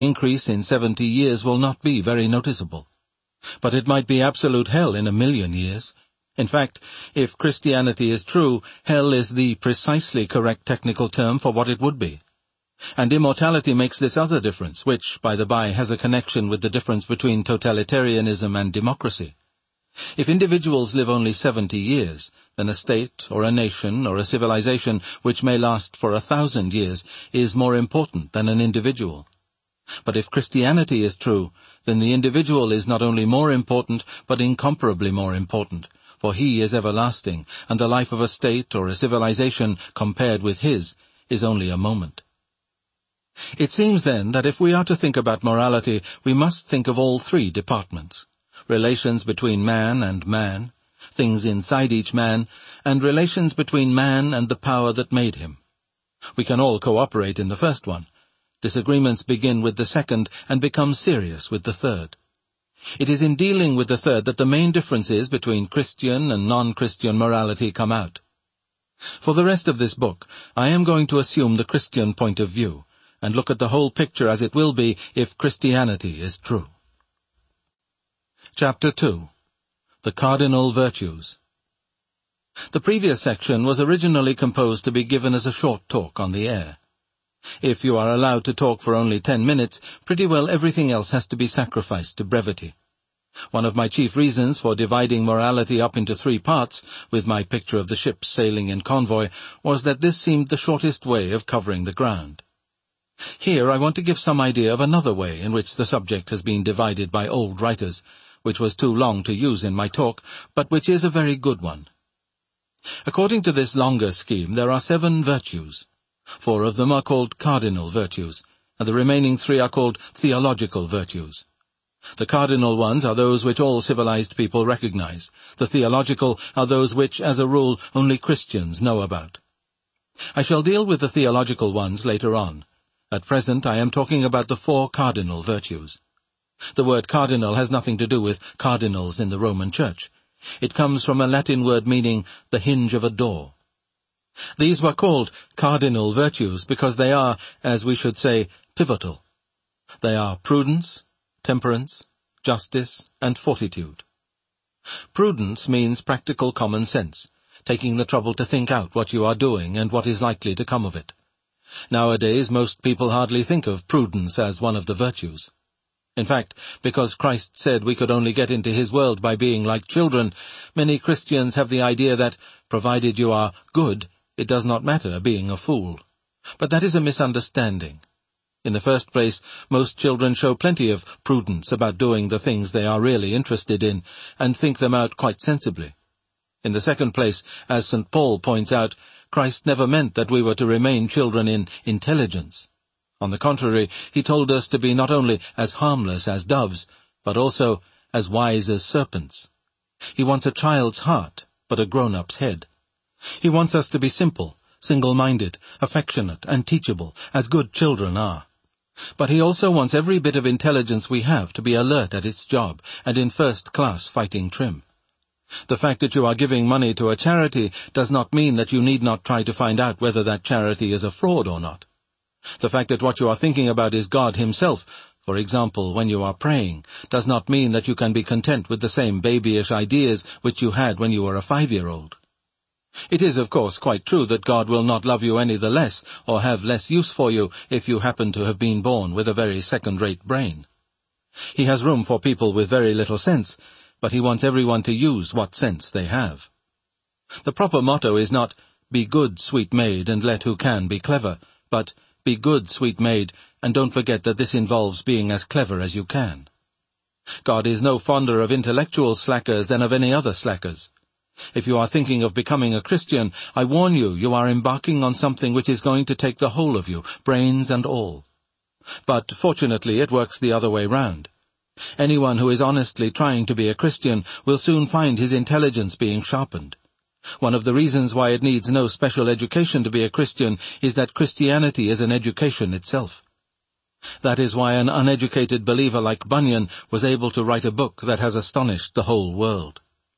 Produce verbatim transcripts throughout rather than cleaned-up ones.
increase in seventy years will not be very noticeable. But it might be absolute hell in a million years. In fact, if Christianity is true, hell is the precisely correct technical term for what it would be. And immortality makes this other difference, which, by the by, has a connection with the difference between totalitarianism and democracy. If individuals live only seventy years, then a state, or a nation, or a civilization which may last for a thousand years is more important than an individual. But if Christianity is true, then the individual is not only more important, but incomparably more important, for he is everlasting, and the life of a state or a civilization compared with his is only a moment. It seems then that if we are to think about morality, we must think of all three departments: relations between man and man, things inside each man, and relations between man and the power that made him. We can all cooperate in the first one. Disagreements begin with the second and become serious with the third. It is in dealing with the third that the main differences between Christian and non-Christian morality come out. For the rest of this book, I am going to assume the Christian point of view, and look at the whole picture as it will be if Christianity is true. Chapter two. The Cardinal Virtues. The previous section was originally composed to be given as a short talk on the air. If you are allowed to talk for only ten minutes, pretty well everything else has to be sacrificed to brevity. One of my chief reasons for dividing morality up into three parts, with my picture of the ships sailing in convoy, was that this seemed the shortest way of covering the ground. Here I want to give some idea of another way in which the subject has been divided by old writers, which was too long to use in my talk, but which is a very good one. According to this longer scheme, there are seven virtues. Four of them are called cardinal virtues, and the remaining three are called theological virtues. The cardinal ones are those which all civilized people recognize. The theological are those which, as a rule, only Christians know about. I shall deal with the theological ones later on. At present I am talking about the four cardinal virtues. The word cardinal has nothing to do with cardinals in the Roman Church. It comes from a Latin word meaning the hinge of a door. These were called cardinal virtues because they are, as we should say, pivotal. They are prudence, temperance, justice, and fortitude. Prudence means practical common sense, taking the trouble to think out what you are doing and what is likely to come of it. Nowadays most people hardly think of prudence as one of the virtues. In fact, because Christ said we could only get into his world by being like children, many Christians have the idea that, provided you are good, it does not matter being a fool. But that is a misunderstanding. In the first place, most children show plenty of prudence about doing the things they are really interested in, and think them out quite sensibly. In the second place, as Saint Paul points out, Christ never meant that we were to remain children in intelligence. On the contrary, he told us to be not only as harmless as doves, but also as wise as serpents. He wants a child's heart, but a grown-up's head. He wants us to be simple, single-minded, affectionate, and teachable, as good children are. But he also wants every bit of intelligence we have to be alert at its job, and in first-class fighting trim. The fact that you are giving money to a charity does not mean that you need not try to find out whether that charity is a fraud or not. The fact that what you are thinking about is God himself, for example, when you are praying, does not mean that you can be content with the same babyish ideas which you had when you were a five-year-old. It is, of course, quite true that God will not love you any the less, or have less use for you, if you happen to have been born with a very second-rate brain. He has room for people with very little sense, but he wants everyone to use what sense they have. The proper motto is not, "Be good, sweet maid, and let who can be clever," but, "Be good, sweet maid, and don't forget that this involves being as clever as you can." God is no fonder of intellectual slackers than of any other slackers. If you are thinking of becoming a Christian, I warn you, you are embarking on something which is going to take the whole of you, brains and all. But fortunately it works the other way round. Anyone who is honestly trying to be a Christian will soon find his intelligence being sharpened. One of the reasons why it needs no special education to be a Christian is that Christianity is an education itself. That is why an uneducated believer like Bunyan was able to write a book that has astonished the whole world.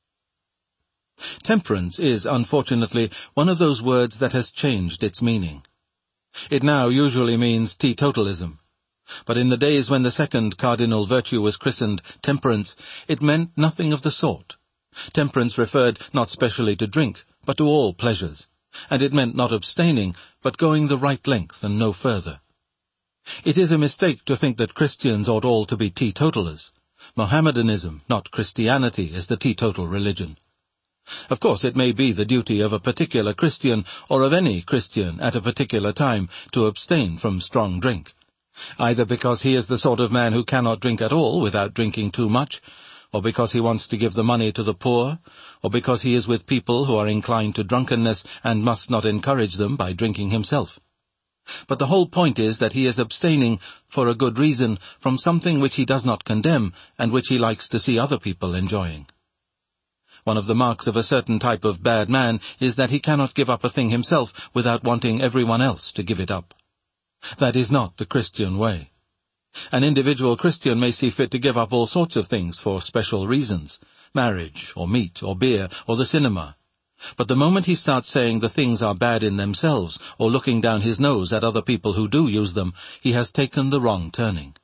Temperance is, unfortunately, one of those words that has changed its meaning. It now usually means teetotalism. But in the days when the second cardinal virtue was christened temperance, it meant nothing of the sort. Temperance referred not specially to drink, but to all pleasures, and it meant not abstaining, but going the right length and no further. It is a mistake to think that Christians ought all to be teetotalers. Mohammedanism, not Christianity, is the teetotal religion. Of course, it may be the duty of a particular Christian, or of any Christian at a particular time, to abstain from strong drink, either because he is the sort of man who cannot drink at all without drinking too much, or because he wants to give the money to the poor, or because he is with people who are inclined to drunkenness and must not encourage them by drinking himself. But the whole point is that he is abstaining, for a good reason, from something which he does not condemn and which he likes to see other people enjoying. One of the marks of a certain type of bad man is that he cannot give up a thing himself without wanting everyone else to give it up. That is not the Christian way. An individual Christian may see fit to give up all sorts of things for special reasons, marriage, or meat, or beer, or the cinema. But the moment he starts saying the things are bad in themselves, or looking down his nose at other people who do use them, he has taken the wrong turning.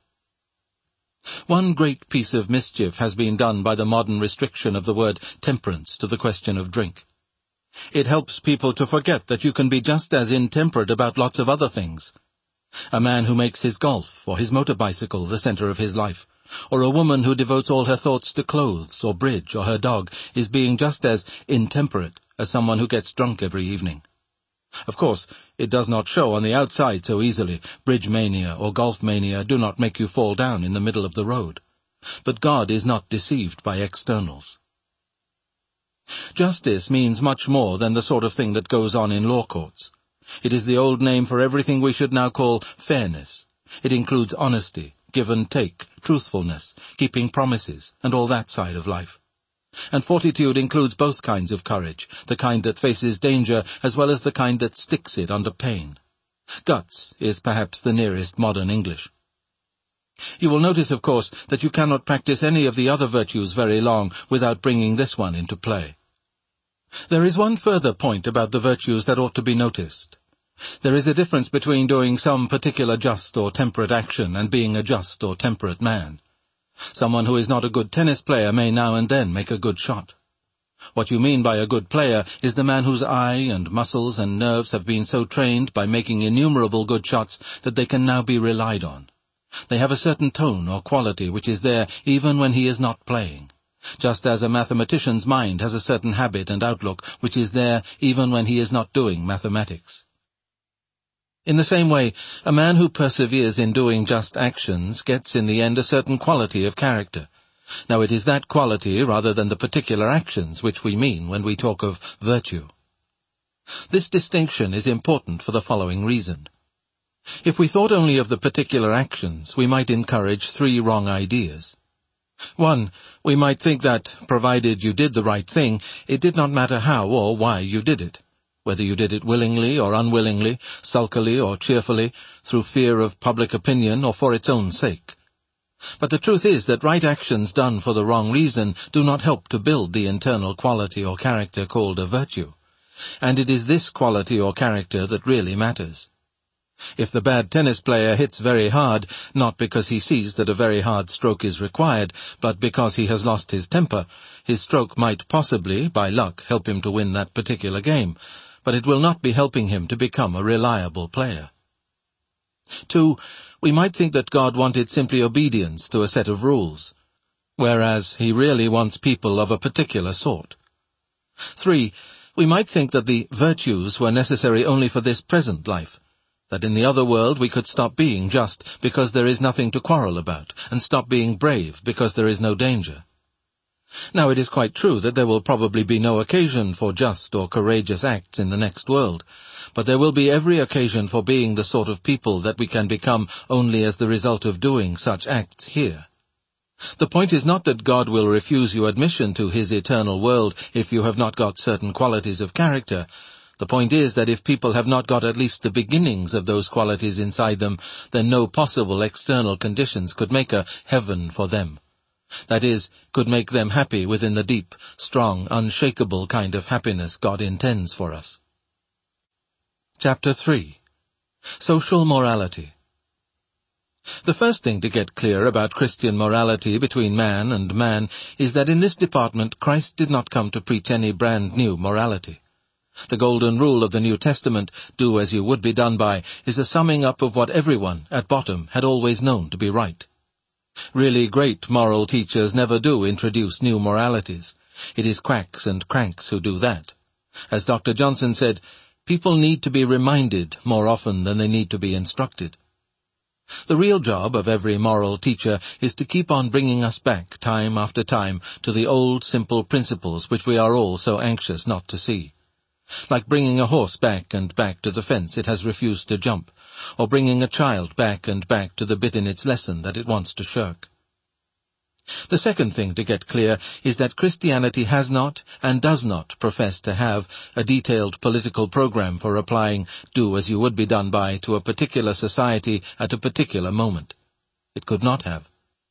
One great piece of mischief has been done by the modern restriction of the word temperance to the question of drink. It helps people to forget that you can be just as intemperate about lots of other things. A man who makes his golf or his motor bicycle the center of his life, or a woman who devotes all her thoughts to clothes or bridge or her dog, is being just as intemperate as someone who gets drunk every evening. Of course, it does not show on the outside so easily. Bridge mania or golf mania do not make you fall down in the middle of the road. But God is not deceived by externals. Justice means much more than the sort of thing that goes on in law courts. It is the old name for everything we should now call fairness. It includes honesty, give and take, truthfulness, keeping promises, and all that side of life. And fortitude includes both kinds of courage, the kind that faces danger as well as the kind that sticks it under pain. Guts is perhaps the nearest modern English. You will notice, of course, that you cannot practice any of the other virtues very long without bringing this one into play. There is one further point about the virtues that ought to be noticed. There is a difference between doing some particular just or temperate action and being a just or temperate man. Someone who is not a good tennis player may now and then make a good shot. What you mean by a good player is the man whose eye and muscles and nerves have been so trained by making innumerable good shots that they can now be relied on. They have a certain tone or quality which is there even when he is not playing, just as a mathematician's mind has a certain habit and outlook which is there even when he is not doing mathematics. In the same way, a man who perseveres in doing just actions gets in the end a certain quality of character. Now it is that quality rather than the particular actions which we mean when we talk of virtue. This distinction is important for the following reason. If we thought only of the particular actions, we might encourage three wrong ideas. One, we might think that, provided you did the right thing, it did not matter how or why you did it. Whether you did it willingly or unwillingly, sulkily or cheerfully, through fear of public opinion or for its own sake. But the truth is that right actions done for the wrong reason do not help to build the internal quality or character called a virtue. And it is this quality or character that really matters. If the bad tennis player hits very hard, not because he sees that a very hard stroke is required, but because he has lost his temper, his stroke might possibly, by luck, help him to win that particular game, but it will not be helping him to become a reliable player. Two, we might think that God wanted simply obedience to a set of rules, whereas he really wants people of a particular sort. Three, we might think that the virtues were necessary only for this present life, that in the other world we could stop being just because there is nothing to quarrel about, and stop being brave because there is no danger. Now it is quite true that there will probably be no occasion for just or courageous acts in the next world, but there will be every occasion for being the sort of people that we can become only as the result of doing such acts here. The point is not that God will refuse you admission to his eternal world if you have not got certain qualities of character. The point is that if people have not got at least the beginnings of those qualities inside them, then no possible external conditions could make a heaven for them. That is, could make them happy within the deep, strong, unshakable kind of happiness God intends for us. Chapter three. Social Morality. The first thing to get clear about Christian morality between man and man is that in this department Christ did not come to preach any brand new morality. The golden rule of the New Testament, do as you would be done by, is a summing up of what everyone, at bottom, had always known to be right. Really great moral teachers never do introduce new moralities. It is quacks and cranks who do that. As Doctor Johnson said, people need to be reminded more often than they need to be instructed. The real job of every moral teacher is to keep on bringing us back, time after time, to the old simple principles which we are all so anxious not to see. Like bringing a horse back and back to the fence it has refused to jump, or bringing a child back and back to the bit in its lesson that it wants to shirk. The second thing to get clear is that Christianity has not and does not profess to have a detailed political program for applying do as you would be done by to a particular society at a particular moment. It could not have.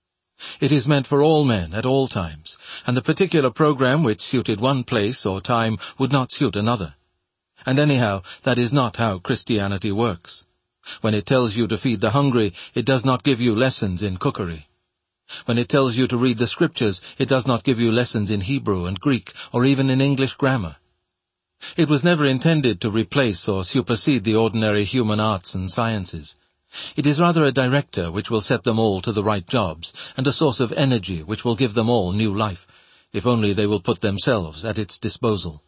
It is meant for all men at all times, and the particular program which suited one place or time would not suit another. And anyhow, that is not how Christianity works. When it tells you to feed the hungry, it does not give you lessons in cookery. When it tells you to read the Scriptures, it does not give you lessons in Hebrew and Greek, or even in English grammar. It was never intended to replace or supersede the ordinary human arts and sciences. It is rather a director which will set them all to the right jobs, and a source of energy which will give them all new life, if only they will put themselves at its disposal.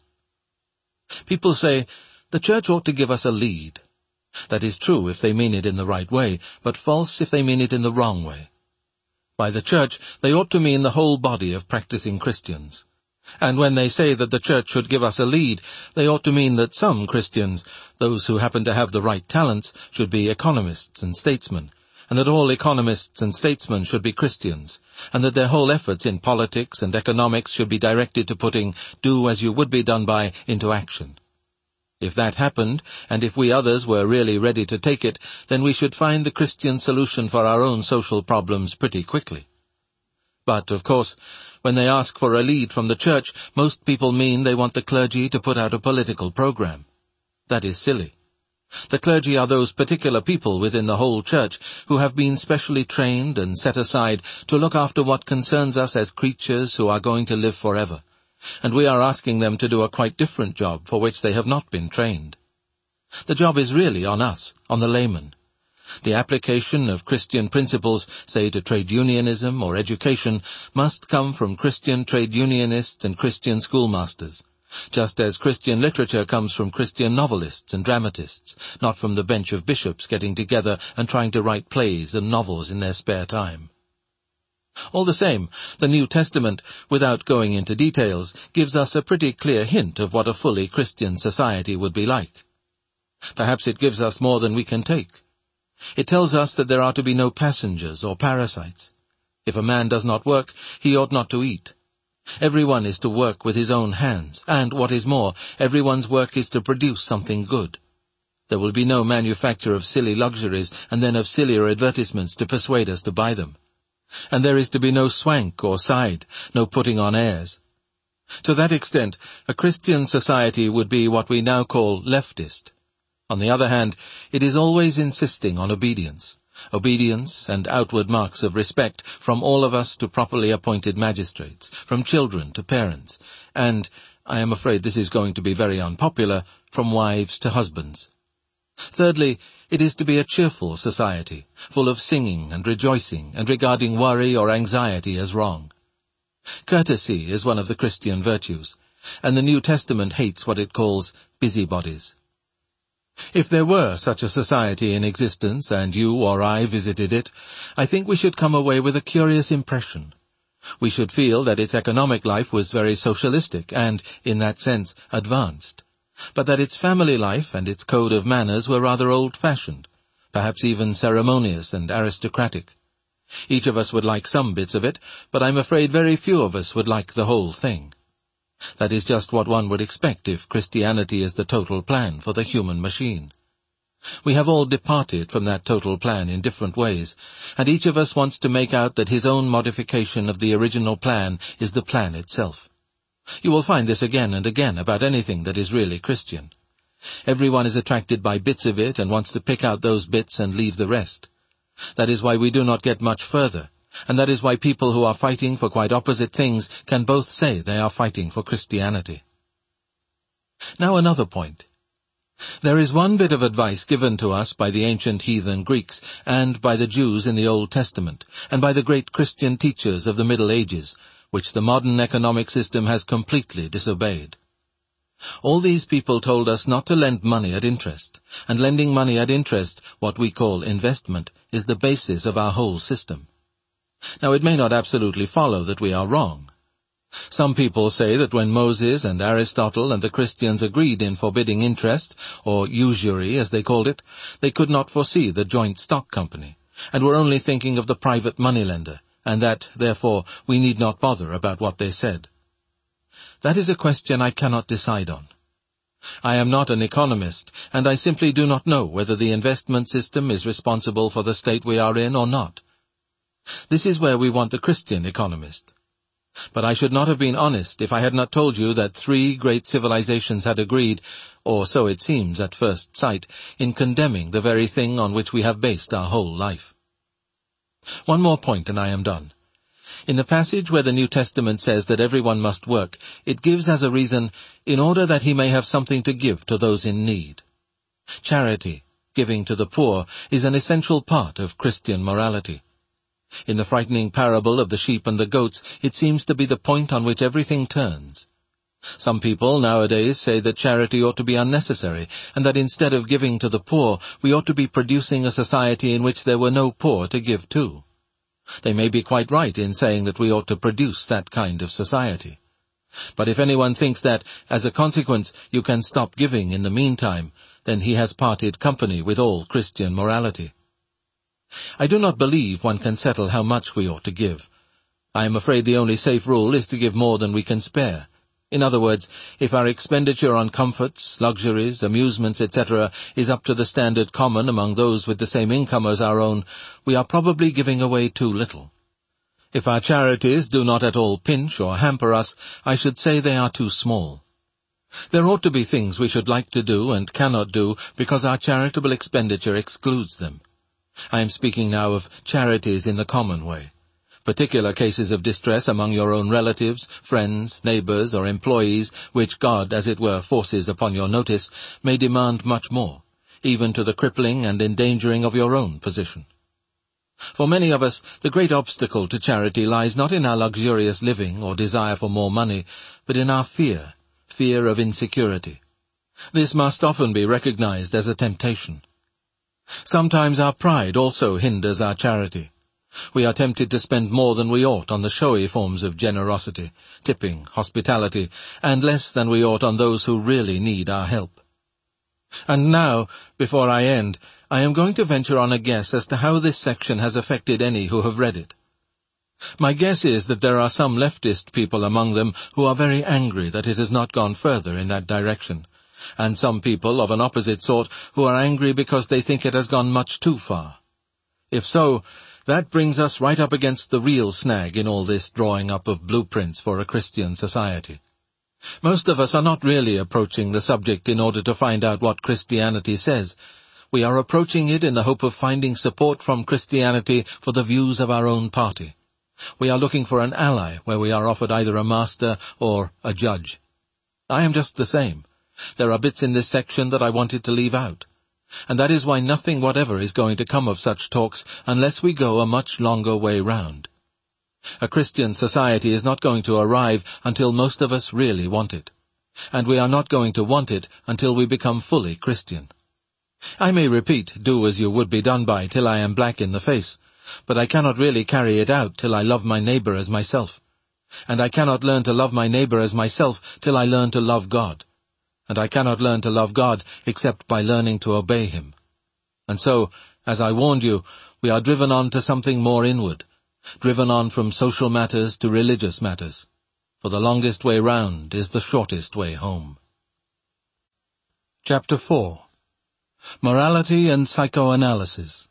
People say, the Church ought to give us a lead. That is true if they mean it in the right way, but false if they mean it in the wrong way. By the Church, they ought to mean the whole body of practicing Christians. And when they say that the Church should give us a lead, they ought to mean that some Christians, those who happen to have the right talents, should be economists and statesmen, and that all economists and statesmen should be Christians, and that their whole efforts in politics and economics should be directed to putting do as you would be done by into action. If that happened, and if we others were really ready to take it, then we should find the Christian solution for our own social problems pretty quickly. But, of course, when they ask for a lead from the Church, most people mean they want the clergy to put out a political program. That is silly. The clergy are those particular people within the whole Church who have been specially trained and set aside to look after what concerns us as creatures who are going to live forever. And we are asking them to do a quite different job for which they have not been trained. The job is really on us, on the layman. The application of Christian principles, say to trade unionism or education, must come from Christian trade unionists and Christian schoolmasters, just as Christian literature comes from Christian novelists and dramatists, not from the bench of bishops getting together and trying to write plays and novels in their spare time. All the same, the New Testament, without going into details, gives us a pretty clear hint of what a fully Christian society would be like. Perhaps it gives us more than we can take. It tells us that there are to be no passengers or parasites. If a man does not work, he ought not to eat. Everyone is to work with his own hands, and, what is more, everyone's work is to produce something good. There will be no manufacture of silly luxuries and then of sillier advertisements to persuade us to buy them. And there is to be no swank or side, no putting on airs. To that extent, a Christian society would be what we now call leftist. On the other hand, it is always insisting on obedience, obedience and outward marks of respect from all of us to properly appointed magistrates, from children to parents, and, I am afraid this is going to be very unpopular, from wives to husbands. Thirdly, it is to be a cheerful society, full of singing and rejoicing and regarding worry or anxiety as wrong. Courtesy is one of the Christian virtues, and the New Testament hates what it calls busybodies. If there were such a society in existence, and you or I visited it, I think we should come away with a curious impression. We should feel that its economic life was very socialistic and, in that sense, advanced, but that its family life and its code of manners were rather old-fashioned, perhaps even ceremonious and aristocratic. Each of us would like some bits of it, but I'm afraid very few of us would like the whole thing. That is just what one would expect if Christianity is the total plan for the human machine. We have all departed from that total plan in different ways, and each of us wants to make out that his own modification of the original plan is the plan itself. You will find this again and again about anything that is really Christian. Everyone is attracted by bits of it and wants to pick out those bits and leave the rest. That is why we do not get much further, and that is why people who are fighting for quite opposite things can both say they are fighting for Christianity. Now another point. There is one bit of advice given to us by the ancient heathen Greeks, and by the Jews in the Old Testament, and by the great Christian teachers of the Middle Ages, which the modern economic system has completely disobeyed. All these people told us not to lend money at interest, and lending money at interest, what we call investment, is the basis of our whole system. Now it may not absolutely follow that we are wrong. Some people say that when Moses and Aristotle and the Christians agreed in forbidding interest, or usury as they called it, they could not foresee the joint stock company, and were only thinking of the private moneylender, and that, therefore, we need not bother about what they said. That is a question I cannot decide on. I am not an economist, and I simply do not know whether the investment system is responsible for the state we are in or not. This is where we want the Christian economist. But I should not have been honest if I had not told you that three great civilizations had agreed, or so it seems at first sight, in condemning the very thing on which we have based our whole life. One more point and I am done. In the passage where the New Testament says that everyone must work, it gives as a reason, in order that he may have something to give to those in need. Charity, giving to the poor, is an essential part of Christian morality. In the frightening parable of the sheep and the goats, it seems to be the point on which everything turns. Some people nowadays say that charity ought to be unnecessary, and that instead of giving to the poor, we ought to be producing a society in which there were no poor to give to. They may be quite right in saying that we ought to produce that kind of society. But if anyone thinks that, as a consequence, you can stop giving in the meantime, then he has parted company with all Christian morality. I do not believe one can settle how much we ought to give. I am afraid the only safe rule is to give more than we can spare. In other words, if our expenditure on comforts, luxuries, amusements, et cetera is up to the standard common among those with the same income as our own, we are probably giving away too little. If our charities do not at all pinch or hamper us, I should say they are too small. There ought to be things we should like to do and cannot do because our charitable expenditure excludes them. I am speaking now of charities in the common way. Particular cases of distress among your own relatives, friends, neighbors, or employees, which God, as it were, forces upon your notice, may demand much more, even to the crippling and endangering of your own position. For many of us, the great obstacle to charity lies not in our luxurious living or desire for more money, but in our fear, fear of insecurity. This must often be recognized as a temptation. Sometimes our pride also hinders our charity. We are tempted to spend more than we ought on the showy forms of generosity, tipping, hospitality, and less than we ought on those who really need our help. And now, before I end, I am going to venture on a guess as to how this section has affected any who have read it. My guess is that there are some leftist people among them who are very angry that it has not gone further in that direction, and some people of an opposite sort who are angry because they think it has gone much too far. If so, that brings us right up against the real snag in all this drawing up of blueprints for a Christian society. Most of us are not really approaching the subject in order to find out what Christianity says. We are approaching it in the hope of finding support from Christianity for the views of our own party. We are looking for an ally where we are offered either a master or a judge. I am just the same. There are bits in this section that I wanted to leave out. And that is why nothing whatever is going to come of such talks unless we go a much longer way round. A Christian society is not going to arrive until most of us really want it. And we are not going to want it until we become fully Christian. I may repeat, do as you would be done by, till I am black in the face, but I cannot really carry it out till I love my neighbor as myself. And I cannot learn to love my neighbor as myself till I learn to love God. And I cannot learn to love God except by learning to obey him. And so, as I warned you, we are driven on to something more inward, driven on from social matters to religious matters. For the longest way round is the shortest way home. Chapter four. Morality and Psychoanalysis.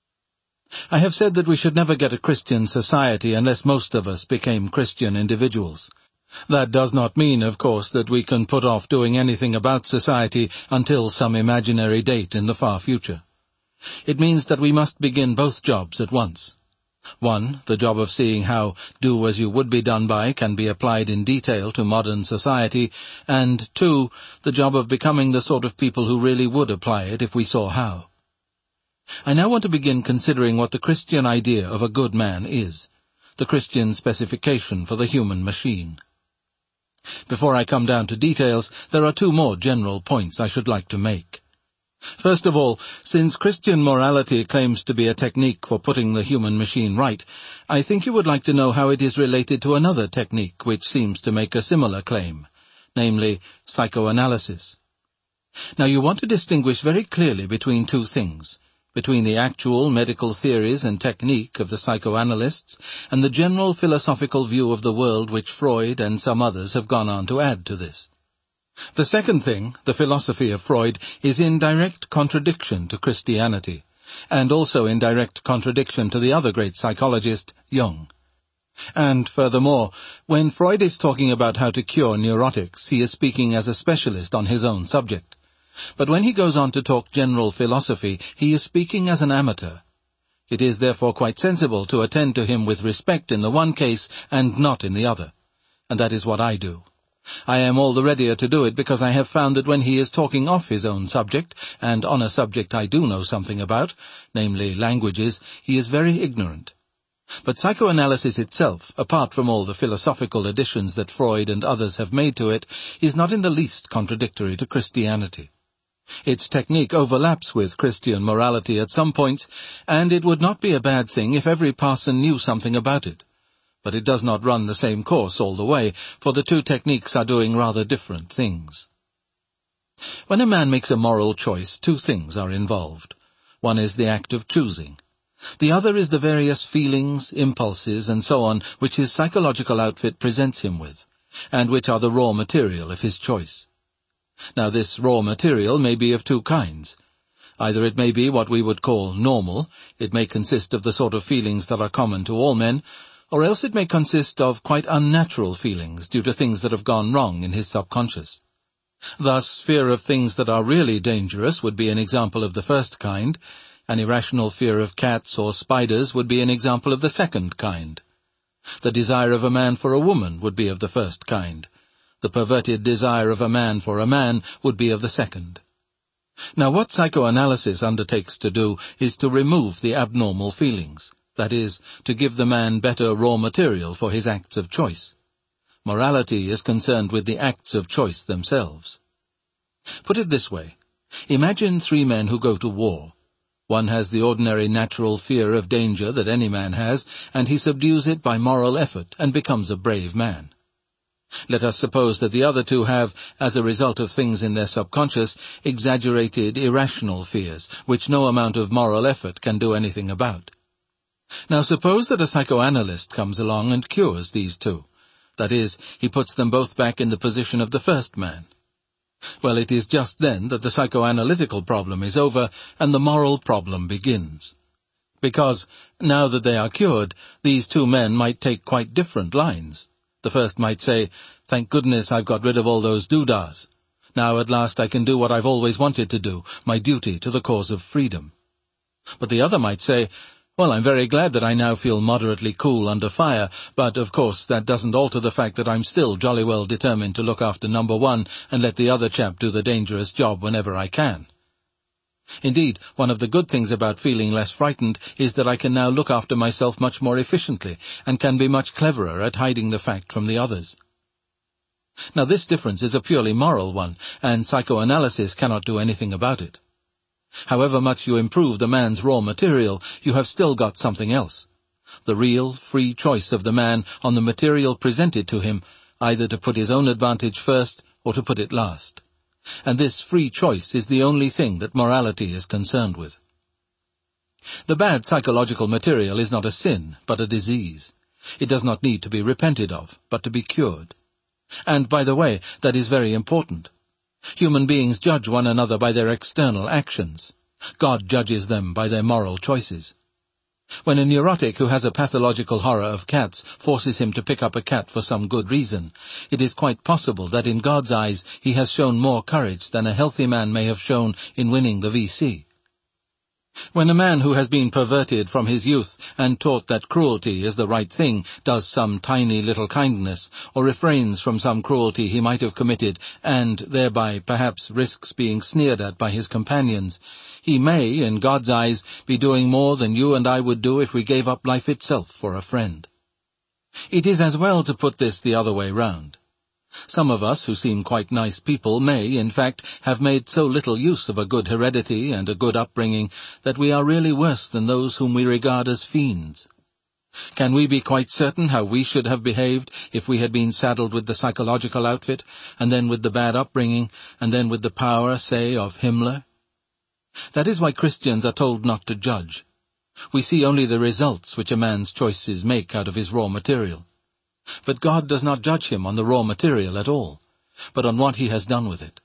I have said that we should never get a Christian society unless most of us became Christian individuals. That does not mean, of course, that we can put off doing anything about society until some imaginary date in the far future. It means that we must begin both jobs at once. One, the job of seeing how do as you would be done by can be applied in detail to modern society, and two, the job of becoming the sort of people who really would apply it if we saw how. I now want to begin considering what the Christian idea of a good man is, the Christian specification for the human machine. Before I come down to details, there are two more general points I should like to make. First of all, since Christian morality claims to be a technique for putting the human machine right, I think you would like to know how it is related to another technique which seems to make a similar claim, namely psychoanalysis. Now you want to distinguish very clearly between two things, between the actual medical theories and technique of the psychoanalysts and the general philosophical view of the world which Freud and some others have gone on to add to this. The second thing, the philosophy of Freud, is in direct contradiction to Christianity, and also in direct contradiction to the other great psychologist, Jung. And furthermore, when Freud is talking about how to cure neurotics, he is speaking as a specialist on his own subject. But when he goes on to talk general philosophy, he is speaking as an amateur. It is therefore quite sensible to attend to him with respect in the one case and not in the other. And that is what I do. I am all the readier to do it because I have found that when he is talking off his own subject, and on a subject I do know something about, namely languages, he is very ignorant. But psychoanalysis itself, apart from all the philosophical additions that Freud and others have made to it, is not in the least contradictory to Christianity. Its technique overlaps with Christian morality at some points, and it would not be a bad thing if every parson knew something about it. But it does not run the same course all the way, for the two techniques are doing rather different things. When a man makes a moral choice, two things are involved. One is the act of choosing. The other is the various feelings, impulses, and so on which his psychological outfit presents him with, and which are the raw material of his choice. Now this raw material may be of two kinds. Either it may be what we would call normal, it may consist of the sort of feelings that are common to all men, or else it may consist of quite unnatural feelings due to things that have gone wrong in his subconscious. Thus, fear of things that are really dangerous would be an example of the first kind. An irrational fear of cats or spiders would be an example of the second kind. The desire of a man for a woman would be of the first kind. The perverted desire of a man for a man would be of the second. Now what psychoanalysis undertakes to do is to remove the abnormal feelings. That is, to give the man better raw material for his acts of choice. Morality is concerned with the acts of choice themselves. Put it this way. Imagine three men who go to war. One has the ordinary natural fear of danger that any man has, and he subdues it by moral effort and becomes a brave man. Let us suppose that the other two have, as a result of things in their subconscious, exaggerated, irrational fears, which no amount of moral effort can do anything about. Now suppose that a psychoanalyst comes along and cures these two. That is, he puts them both back in the position of the first man. Well, it is just then that the psychoanalytical problem is over and the moral problem begins. Because, now that they are cured, these two men might take quite different lines. The first might say, "Thank goodness I've got rid of all those doodahs. Now at last I can do what I've always wanted to do, my duty to the cause of freedom." But the other might say, "Well, I'm very glad that I now feel moderately cool under fire, but of course that doesn't alter the fact that I'm still jolly well determined to look after number one and let the other chap do the dangerous job whenever I can." Indeed, one of the good things about feeling less frightened is that I can now look after myself much more efficiently and can be much cleverer at hiding the fact from the others. Now this difference is a purely moral one, and psychoanalysis cannot do anything about it. However much you improve the man's raw material, you have still got something else. The real, free choice of the man on the material presented to him, either to put his own advantage first or to put it last. And this free choice is the only thing that morality is concerned with. The bad psychological material is not a sin, but a disease. It does not need to be repented of, but to be cured. And, by the way, that is very important. Human beings judge one another by their external actions. God judges them by their moral choices. When a neurotic who has a pathological horror of cats forces him to pick up a cat for some good reason, it is quite possible that in God's eyes he has shown more courage than a healthy man may have shown in winning the V C. When a man who has been perverted from his youth and taught that cruelty is the right thing does some tiny little kindness, or refrains from some cruelty he might have committed, and thereby perhaps risks being sneered at by his companions, he may, in God's eyes, be doing more than you and I would do if we gave up life itself for a friend. It is as well to put this the other way round. Some of us who seem quite nice people may, in fact, have made so little use of a good heredity and a good upbringing that we are really worse than those whom we regard as fiends. Can we be quite certain how we should have behaved if we had been saddled with the psychological outfit, and then with the bad upbringing, and then with the power, say, of Himmler? That is why Christians are told not to judge. We see only the results which a man's choices make out of his raw material. But God does not judge him on the raw material at all, but on what he has done with it.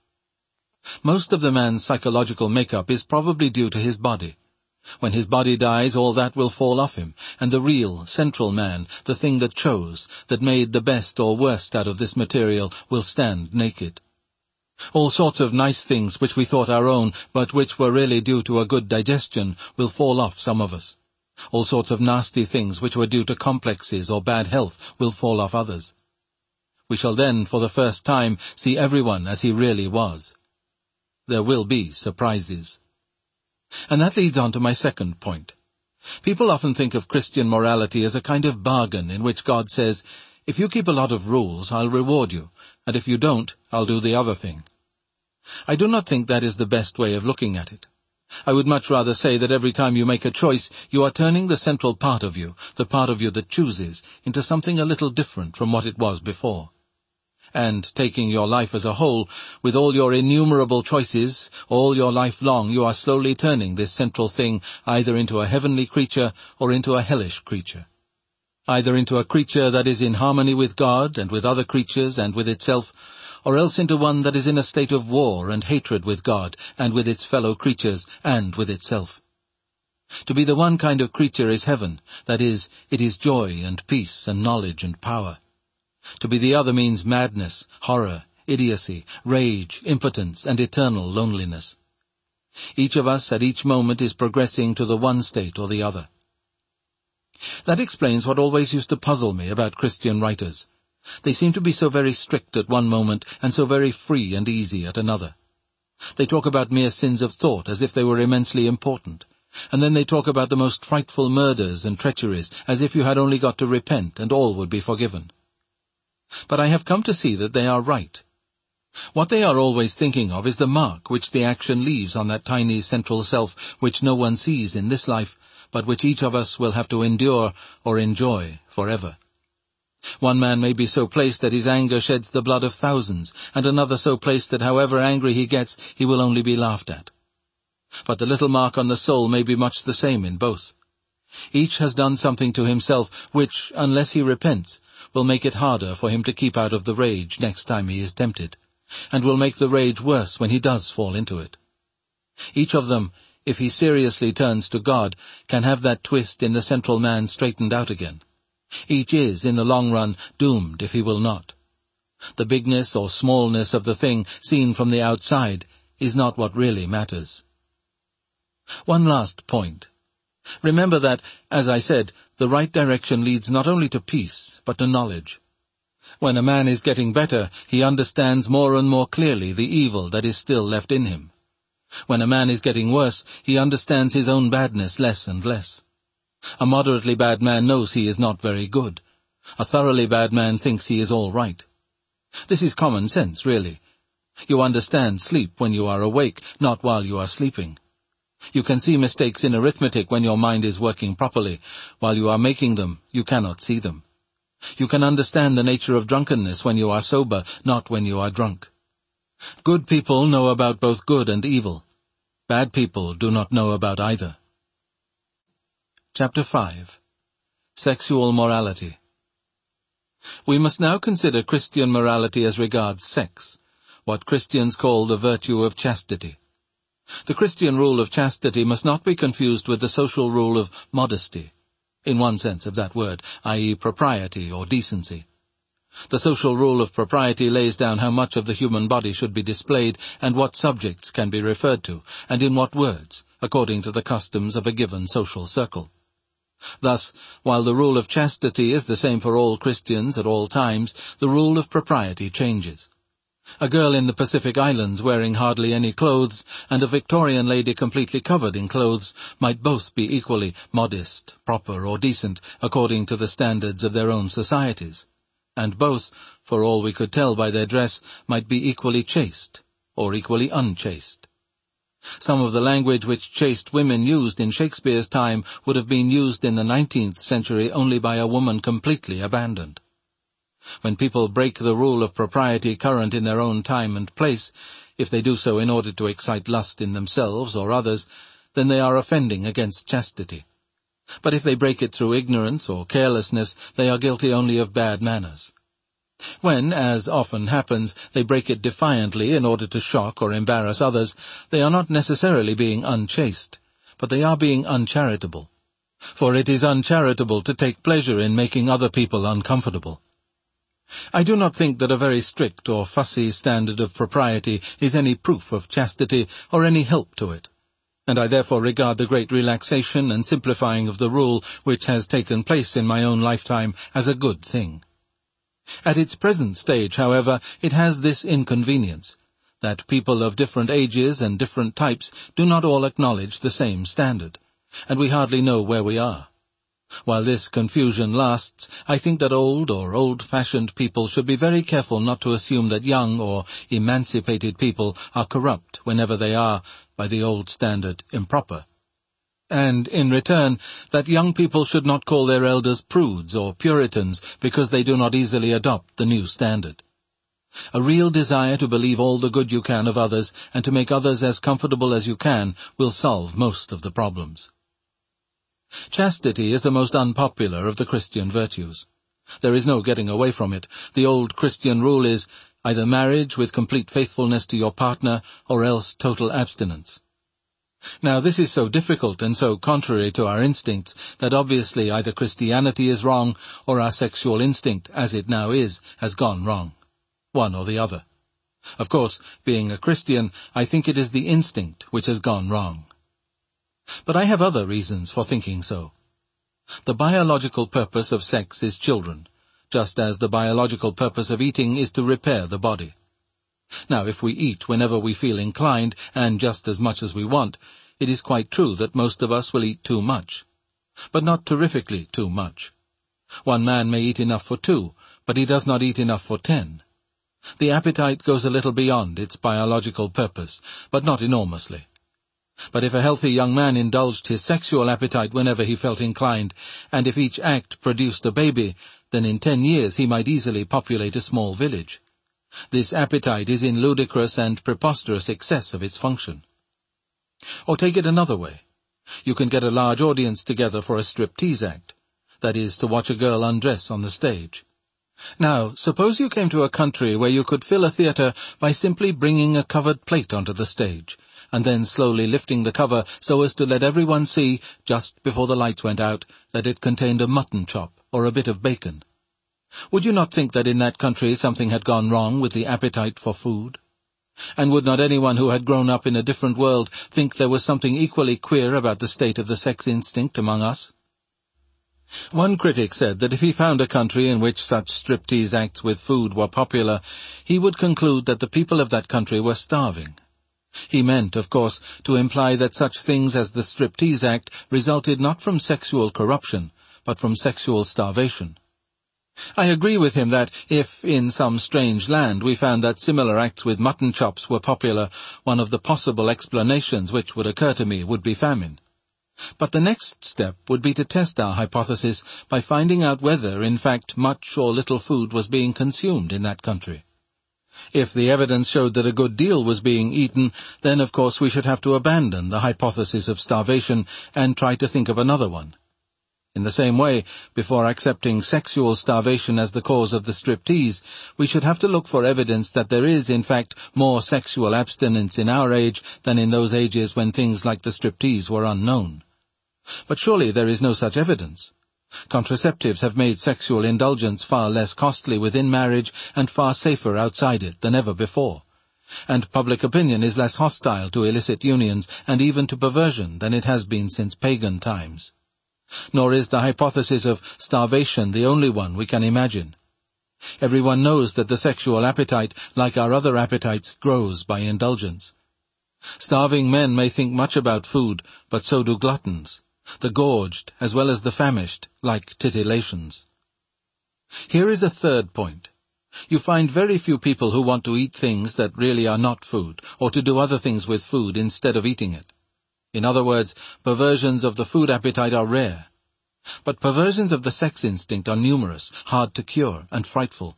Most of the man's psychological makeup is probably due to his body. When his body dies, all that will fall off him, and the real, central man, the thing that chose, that made the best or worst out of this material, will stand naked. All sorts of nice things which we thought our own, but which were really due to a good digestion, will fall off some of us. All sorts of nasty things which were due to complexes or bad health will fall off others. We shall then, for the first time, see everyone as he really was. There will be surprises. And that leads on to my second point. People often think of Christian morality as a kind of bargain in which God says, if you keep a lot of rules, I'll reward you, and if you don't, I'll do the other thing. I do not think that is the best way of looking at it. I would much rather say that every time you make a choice, you are turning the central part of you, the part of you that chooses, into something a little different from what it was before. And, taking your life as a whole, with all your innumerable choices, all your life long you are slowly turning this central thing either into a heavenly creature or into a hellish creature. Either into a creature that is in harmony with God and with other creatures and with itself, or else into one that is in a state of war and hatred with God, and with its fellow creatures, and with itself. To be the one kind of creature is heaven, that is, it is joy and peace and knowledge and power. To be the other means madness, horror, idiocy, rage, impotence, and eternal loneliness. Each of us at each moment is progressing to the one state or the other. That explains what always used to puzzle me about Christian writers. They seem to be so very strict at one moment and so very free and easy at another. They talk about mere sins of thought as if they were immensely important, and then they talk about the most frightful murders and treacheries as if you had only got to repent and all would be forgiven. But I have come to see that they are right. What they are always thinking of is the mark which the action leaves on that tiny central self which no one sees in this life, but which each of us will have to endure or enjoy forever. One man may be so placed that his anger sheds the blood of thousands, and another so placed that however angry he gets, he will only be laughed at. But the little mark on the soul may be much the same in both. Each has done something to himself which, unless he repents, will make it harder for him to keep out of the rage next time he is tempted, and will make the rage worse when he does fall into it. Each of them, if he seriously turns to God, can have that twist in the central man straightened out again. Each is, in the long run, doomed if he will not. The bigness or smallness of the thing, seen from the outside, is not what really matters. One last point. Remember that, as I said, the right direction leads not only to peace, but to knowledge. When a man is getting better, he understands more and more clearly the evil that is still left in him. When a man is getting worse, he understands his own badness less and less. A moderately bad man knows he is not very good. A thoroughly bad man thinks he is all right. This is common sense, really. You understand sleep when you are awake, not while you are sleeping. You can see mistakes in arithmetic when your mind is working properly. While you are making them, you cannot see them. You can understand the nature of drunkenness when you are sober, not when you are drunk. Good people know about both good and evil. Bad people do not know about either. Chapter five. Sexual Morality. We must now consider Christian morality as regards sex, what Christians call the virtue of chastity. The Christian rule of chastity must not be confused with the social rule of modesty, in one sense of that word, that is propriety or decency. The social rule of propriety lays down how much of the human body should be displayed, and what subjects can be referred to, and in what words, according to the customs of a given social circle. Thus, while the rule of chastity is the same for all Christians at all times, the rule of propriety changes. A girl in the Pacific Islands wearing hardly any clothes and a Victorian lady completely covered in clothes might both be equally modest, proper, or decent according to the standards of their own societies, and both, for all we could tell by their dress, might be equally chaste or equally unchaste. Some of the language which chaste women used in Shakespeare's time would have been used in the nineteenth century only by a woman completely abandoned. When people break the rule of propriety current in their own time and place, if they do so in order to excite lust in themselves or others, then they are offending against chastity. But if they break it through ignorance or carelessness, they are guilty only of bad manners. When, as often happens, they break it defiantly in order to shock or embarrass others, they are not necessarily being unchaste, but they are being uncharitable. For it is uncharitable to take pleasure in making other people uncomfortable. I do not think that a very strict or fussy standard of propriety is any proof of chastity or any help to it, and I therefore regard the great relaxation and simplifying of the rule which has taken place in my own lifetime as a good thing. At its present stage, however, it has this inconvenience, that people of different ages and different types do not all acknowledge the same standard, and we hardly know where we are. While this confusion lasts, I think that old or old-fashioned people should be very careful not to assume that young or emancipated people are corrupt whenever they are, by the old standard, improper. And, in return, that young people should not call their elders prudes or Puritans because they do not easily adopt the new standard. A real desire to believe all the good you can of others and to make others as comfortable as you can will solve most of the problems. Chastity is the most unpopular of the Christian virtues. There is no getting away from it. The old Christian rule is either marriage with complete faithfulness to your partner or else total abstinence. Now this is so difficult and so contrary to our instincts that obviously either Christianity is wrong or our sexual instinct, as it now is, has gone wrong. One or the other. Of course, being a Christian, I think it is the instinct which has gone wrong. But I have other reasons for thinking so. The biological purpose of sex is children, just as the biological purpose of eating is to repair the body. Now, if we eat whenever we feel inclined, and just as much as we want, it is quite true that most of us will eat too much. But not terrifically too much. One man may eat enough for two, but he does not eat enough for ten. The appetite goes a little beyond its biological purpose, but not enormously. But if a healthy young man indulged his sexual appetite whenever he felt inclined, and if each act produced a baby, then in ten years he might easily populate a small village. This appetite is in ludicrous and preposterous excess of its function. Or take it another way. You can get a large audience together for a striptease act, that is, to watch a girl undress on the stage. Now, suppose you came to a country where you could fill a theatre by simply bringing a covered plate onto the stage, and then slowly lifting the cover so as to let everyone see, just before the lights went out, that it contained a mutton chop or a bit of bacon. Would you not think that in that country something had gone wrong with the appetite for food? And would not anyone who had grown up in a different world think there was something equally queer about the state of the sex instinct among us? One critic said that if he found a country in which such striptease acts with food were popular, he would conclude that the people of that country were starving. He meant, of course, to imply that such things as the striptease act resulted not from sexual corruption, but from sexual starvation. I agree with him that if, in some strange land, we found that similar acts with mutton chops were popular, one of the possible explanations which would occur to me would be famine. But the next step would be to test our hypothesis by finding out whether, in fact, much or little food was being consumed in that country. If the evidence showed that a good deal was being eaten, then of course we should have to abandon the hypothesis of starvation and try to think of another one. In the same way, before accepting sexual starvation as the cause of the striptease, we should have to look for evidence that there is, in fact, more sexual abstinence in our age than in those ages when things like the striptease were unknown. But surely there is no such evidence. Contraceptives have made sexual indulgence far less costly within marriage and far safer outside it than ever before. and public opinion is less hostile to illicit unions and even to perversion than it has been since pagan times. Nor is the hypothesis of starvation the only one we can imagine. Everyone knows that the sexual appetite, like our other appetites, grows by indulgence. Starving men may think much about food, but so do gluttons. The gorged, as well as the famished, like titillations. Here is a third point. You find very few people who want to eat things that really are not food, or to do other things with food instead of eating it. In other words, perversions of the food appetite are rare. But perversions of the sex instinct are numerous, hard to cure, and frightful.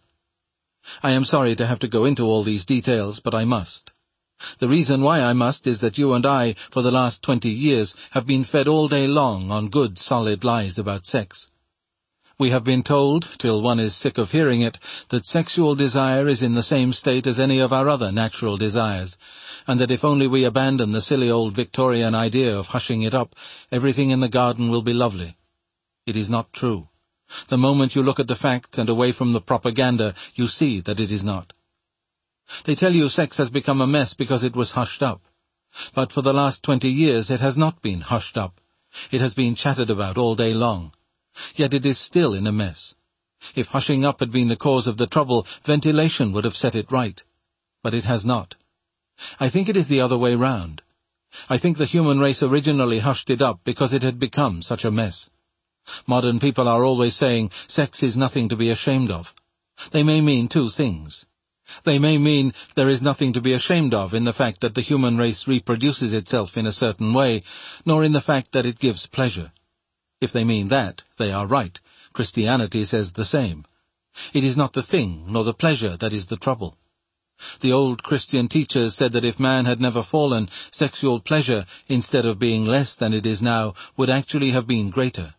I am sorry to have to go into all these details, but I must. The reason why I must is that you and I, for the last twenty years, have been fed all day long on good, solid lies about sex. We have been told, till one is sick of hearing it, that sexual desire is in the same state as any of our other natural desires, and that if only we abandon the silly old Victorian idea of hushing it up, everything in the garden will be lovely. It is not true. The moment you look at the facts and away from the propaganda, you see that it is not. They tell you sex has become a mess because it was hushed up. But for the last twenty years it has not been hushed up. It has been chatted about all day long. Yet it is still in a mess. If hushing up had been the cause of the trouble, ventilation would have set it right. But it has not. I think it is the other way round. I think the human race originally hushed it up because it had become such a mess. Modern people are always saying sex is nothing to be ashamed of. They may mean two things. They may mean there is nothing to be ashamed of in the fact that the human race reproduces itself in a certain way, nor in the fact that it gives pleasure. If they mean that, they are right. Christianity says the same. It is not the thing, nor the pleasure, that is the trouble. The old Christian teachers said that if man had never fallen, sexual pleasure, instead of being less than it is now, would actually have been greater.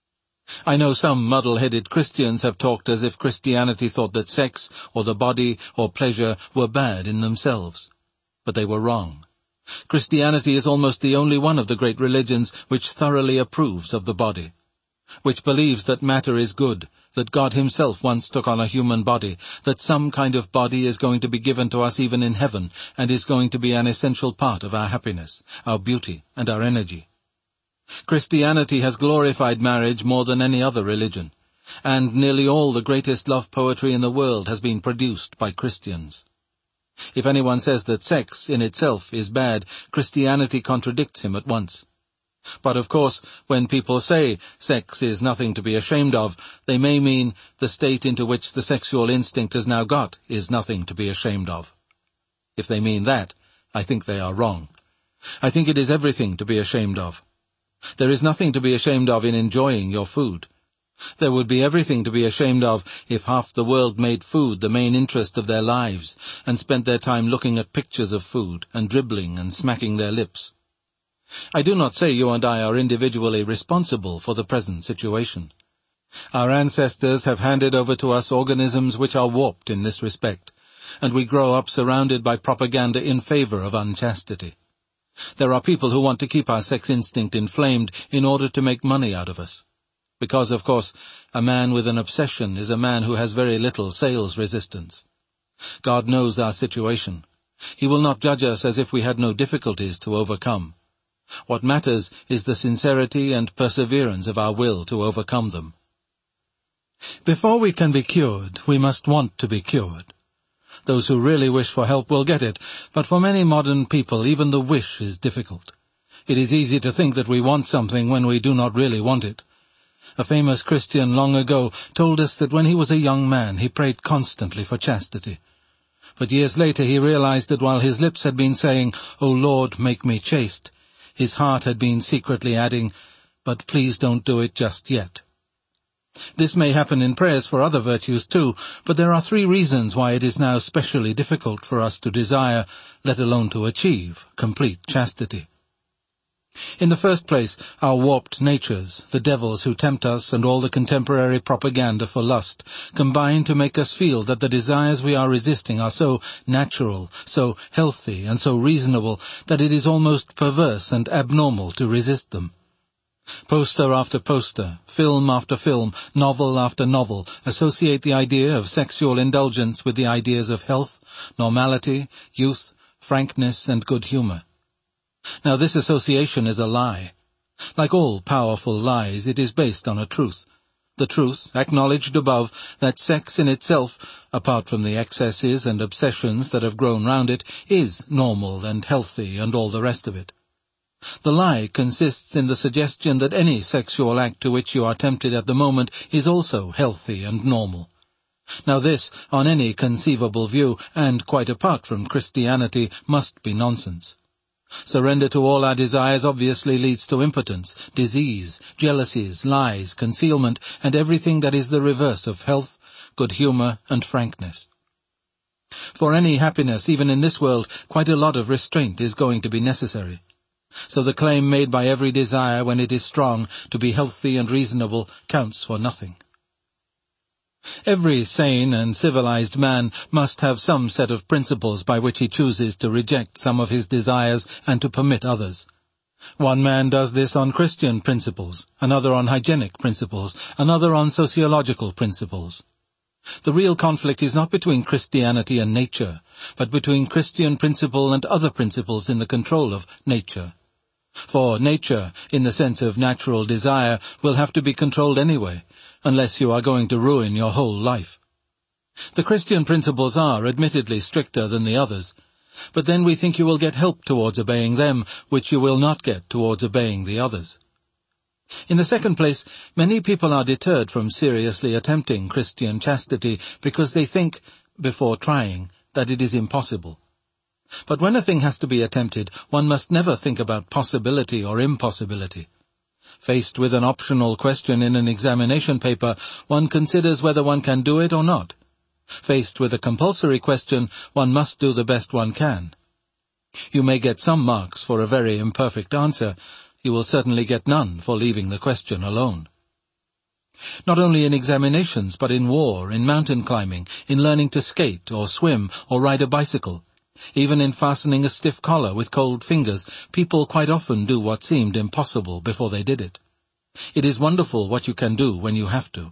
I know some muddle-headed Christians have talked as if Christianity thought that sex, or the body, or pleasure were bad in themselves. But they were wrong. Christianity is almost the only one of the great religions which thoroughly approves of the body, which believes that matter is good, that God himself once took on a human body, that some kind of body is going to be given to us even in heaven, and is going to be an essential part of our happiness, our beauty, and our energy. Christianity has glorified marriage more than any other religion, and nearly all the greatest love poetry in the world has been produced by Christians. If anyone says that sex, in itself, is bad, Christianity contradicts him at once. But of course, when people say sex is nothing to be ashamed of, they may mean the state into which the sexual instinct has now got is nothing to be ashamed of. If they mean that, I think they are wrong. I think it is everything to be ashamed of. There is nothing to be ashamed of in enjoying your food. There would be everything to be ashamed of if half the world made food the main interest of their lives, and spent their time looking at pictures of food, and dribbling and smacking their lips. I do not say you and I are individually responsible for the present situation. Our ancestors have handed over to us organisms which are warped in this respect, and we grow up surrounded by propaganda in favor of unchastity. There are people who want to keep our sex instinct inflamed in order to make money out of us. Because, of course, a man with an obsession is a man who has very little sales resistance. God knows our situation. He will not judge us as if we had no difficulties to overcome. What matters is the sincerity and perseverance of our will to overcome them. Before we can be cured, we must want to be cured. Those who really wish for help will get it, but for many modern people even the wish is difficult. It is easy to think that we want something when we do not really want it. A famous Christian long ago told us that when he was a young man he prayed constantly for chastity. But years later he realized that while his lips had been saying, "O Lord, make me chaste," his heart had been secretly adding, "But please don't do it just yet." This may happen in prayers for other virtues too, but there are three reasons why it is now specially difficult for us to desire, let alone to achieve, complete chastity. In the first place, our warped natures, the devils who tempt us, and all the contemporary propaganda for lust, combine to make us feel that the desires we are resisting are so natural, so healthy, and so reasonable, that it is almost perverse and abnormal to resist them. Poster after poster, film after film, novel after novel associate the idea of sexual indulgence with the ideas of health, normality, youth, frankness, and good humor. Now this association is a lie. Like all powerful lies, it is based on a truth. The truth, acknowledged above, that sex in itself, apart from the excesses and obsessions that have grown round it, is normal and healthy and all the rest of it. The lie consists in the suggestion that any sexual act to which you are tempted at the moment is also healthy and normal. Now this, on any conceivable view, and quite apart from Christianity, must be nonsense. Surrender to all our desires obviously leads to impotence, disease, jealousies, lies, concealment, and everything that is the reverse of health, good humor, and frankness. For any happiness, even in this world, quite a lot of restraint is going to be necessary. So the claim made by every desire when it is strong to be healthy and reasonable counts for nothing. Every sane and civilized man must have some set of principles by which he chooses to reject some of his desires and to permit others. One man does this on Christian principles, another on hygienic principles, another on sociological principles. The real conflict is not between Christianity and nature, but between Christian principle and other principles in the control of nature. For nature, in the sense of natural desire, will have to be controlled anyway, unless you are going to ruin your whole life. The Christian principles are admittedly stricter than the others, but then we think you will get help towards obeying them, which you will not get towards obeying the others. In the second place, many people are deterred from seriously attempting Christian chastity because they think, before trying, that it is impossible. But when a thing has to be attempted, one must never think about possibility or impossibility. Faced with an optional question in an examination paper, one considers whether one can do it or not. Faced with a compulsory question, one must do the best one can. You may get some marks for a very imperfect answer. You will certainly get none for leaving the question alone. Not only in examinations, but in war, in mountain climbing, in learning to skate or swim or ride a bicycle. Even in fastening a stiff collar with cold fingers, people quite often do what seemed impossible before they did it. It is wonderful what you can do when you have to.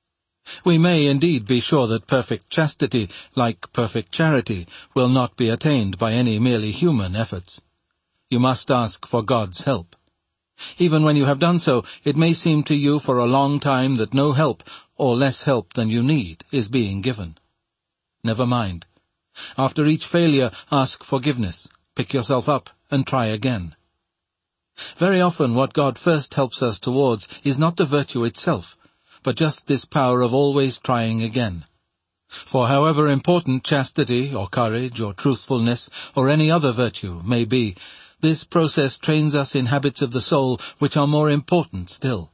We may indeed be sure that perfect chastity, like perfect charity, will not be attained by any merely human efforts. You must ask for God's help. Even when you have done so, it may seem to you for a long time that no help, or less help than you need, is being given. Never mind. After each failure, ask forgiveness, pick yourself up, and try again. Very often what God first helps us towards is not the virtue itself, but just this power of always trying again. For however important chastity, or courage, or truthfulness, or any other virtue may be, this process trains us in habits of the soul which are more important still.